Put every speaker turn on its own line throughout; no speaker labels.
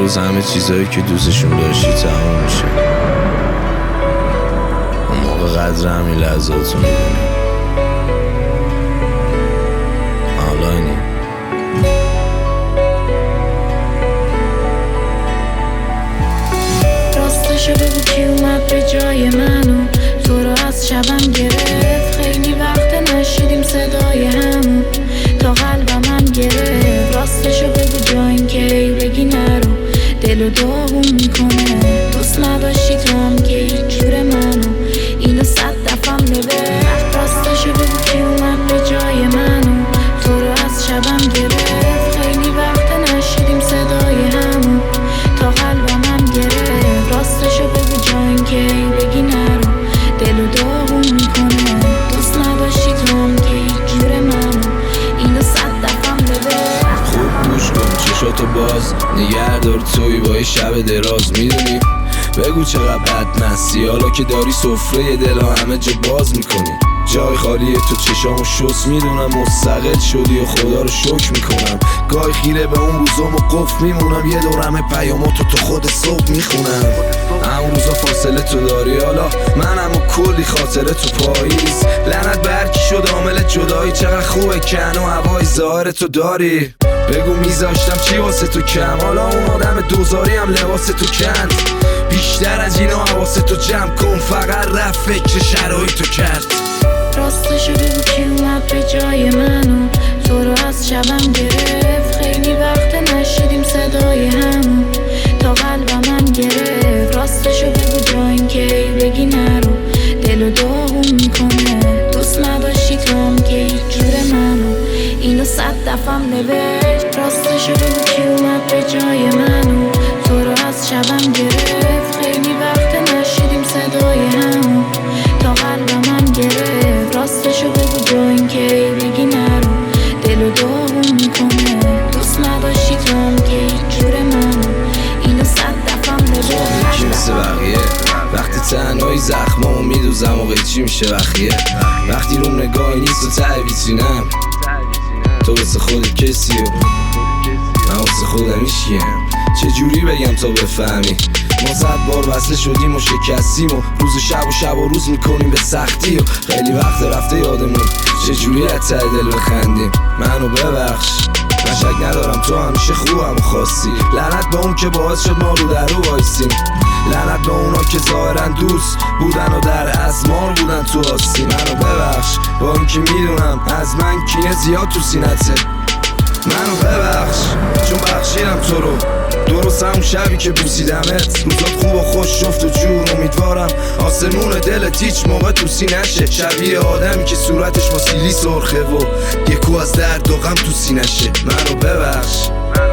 روز همه چیزایی که دوستشون داشتی تمام میشه. اون موقع قدر همین لحظاتو میدونی. حالا اینه
راستشو بگو کی اومد به جای منو تو رو از شبم گرفت. خیلی وقت نشیدیم صدای همون تا قلبم گرفت. راستشو بگو جا این که ای بگی نرو دلو داغون میکنه. دوست نداشتی تو هم که هیچ جور منو اینو 100 دفعم ببر. راستشو بگو کی اومد به جای منو تو رو از شبم گرفت. خیلی وقت نشیدیم صدای همون تا قلبم گرفت. راستشو بگو جا این که ای بگی نرو دلو داغون میکنه. دوست نداشتی تو هم که هیچ جور منو اینو 100 دفعم ببر.
خوب گوش کن چشاتو باز نگه دار توی با یه شب دراز. میدونی بگو چقدر بدمستی حالا که داری سفره دلا همه جا باز میکنی. جای خالیه تو چشامو شست میدونم مستقل شدی و خدا رو شکر میکنم. گاهی خیره به اون روزام و قفل میمونم یه دورم پیاماتو تو خود صبح میخونم. همون روزا فاصله تو داری حالا منم و کلی خاطره تو پاییز. لعنت برکی شد عامل جدایی چقدر خوبه کن و هوای ظاهر تو داری. بگو میذاشتم چی واسه تو کم حالا اون آدم دوزاری هم لباس تو کند. بیشتر از اینا حواس تو جمع کن فقط رفت فکر شرایط تو کرد.
راستشو بگو کی اومد به جای منو تو رو از شبم گرفت. خیلی وقت نشیدیم صدای همون تا قلبم گرفت. راستشو بگو جا این که ای بگی نرو دلو داغون میکنه. دوست نداشتی تو هم که هیچ جور منو اینو 100 دفعم نوشت. راستشو بگو کی اومد به جای منو تو رو از شبم گرفت. خیلی وقت نشیدیم صدای همون تا قلبم گرفت. راستشو بگو جا این که ای بگی نرو دلو داغون میکنه. دوست نداشتی تو هم که هیچ جور منو اینو 100 دفعم ببر.
یکی مثل بقیه وقتی تنهایی زخمامو میدوزم و قیچی میشه بخیه. وقتی روم نگاهی نیست و ته ویترینم تو واسه خودت کسی و من واسه خودم هیچکیم. چجوری بگم تا بفهمی ما 100 بار وصله شدیم و شکستیم و روز شب و روز میکنیم به سختی و خیلی وقت رفته یادمون چجوری از ته دل بخندیم. منو ببخش من شک ندارم تو همیشه خوبم و خواستی. لعنت به اون که باعث شد ما رو در رو وایسیم. لعنت به اونا که ظاهرن دوست بودن و در ازمار بودن تو آستی. منو ببخش با این که میدونم از من کینه زیاد تو سینته. منو ببخش چون بخشیدم تو رو درست همون شبی که بوسیدمت. روزات خوب و خوش جفت و جور امیدوارم آسمون دلت هیچ موقع تو سینشه. شبیه آدمی که صورتش با سیلی سرخه و یکو از درد و غم تو سینشه. منو ببخش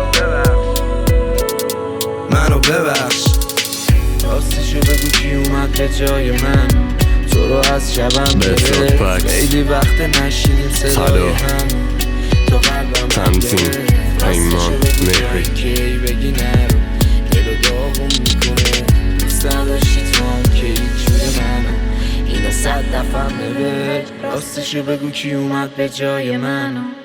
منو ببخش.
راستشو بگو کی اومد به جای من تو رو از شبم گرفت. خیلی وقت نشیدیم صدای هم تو قلبم
تنظیم پیمان مهری
که ای بگی نرو دلو داغون میکنه. دوست نداشتی تو هم که هیچ جور منو اینو 100 دفعم ببر. راستشو بگو کی اومد به جای منو